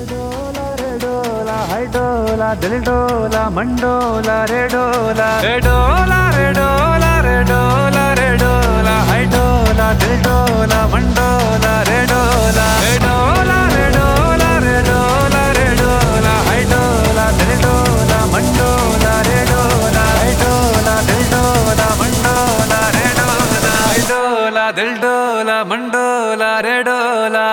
डोला रे डोला हाय डोला दिल डोला मंडोला रे डोला रे डोला रे डोला रे डोला रे डोला हाय डोला दिल डोला मंडोला रे डोला रे डोला रे डोला रे डोला रे डोला हाय डोला दिल डोला मंडोला रे डोला हाय डोला दिल डोला मंडोला रे डोला हाय डोला दिल डोला मंडोला रे डोला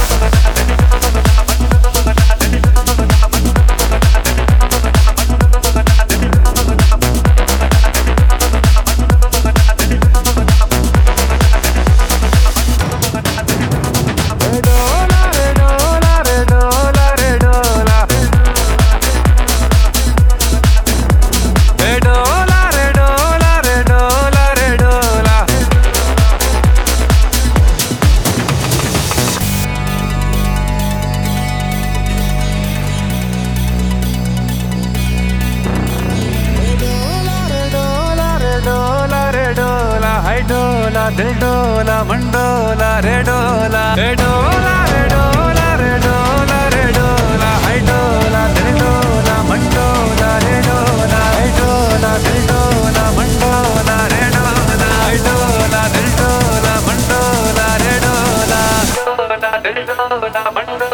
डोला दिल डोला मंडोला रे डोला रे डोला रे डोला रे डोला रे डोला हाय डोला दिल डोला मंडोला रे डोला हाय डोला दिल डोला मंडोला रे डोला हाय डोला दिल डोला मंडोला रे डोला डोला दिल डोला मंडोला